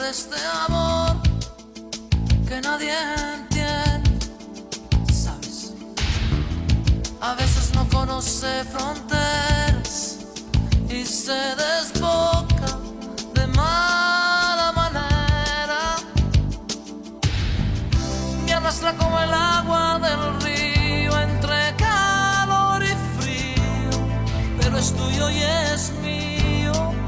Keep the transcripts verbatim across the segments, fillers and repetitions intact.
este amor que nadie entiende, ¿sabes? A veces no conoce fronteras y se desboca de mala manera. Me arrastra como el agua del río entre calor y frío, pero es tuyo y es mío.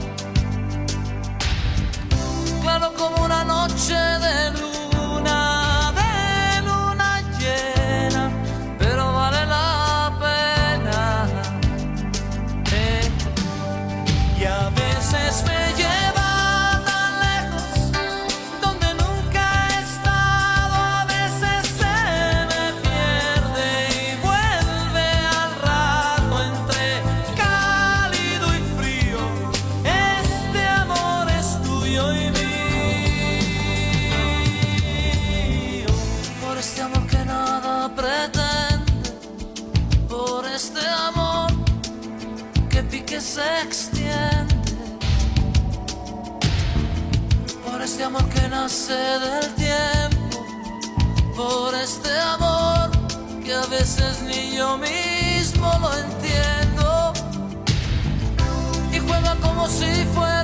Claro como una noche de luna, de luna llena, pero vale la pena. Eh. Y a veces me lleva tan lejos, donde nunca he estado. A veces se me pierde y vuelve al rato entre cálido y frío. Este amor es tuyo y mío. Por este amor que nada pretende, por este amor que pique se extiende, por este amor que nace del tiempo, por este amor que a veces ni yo mismo lo entiendo, y juega como si fuera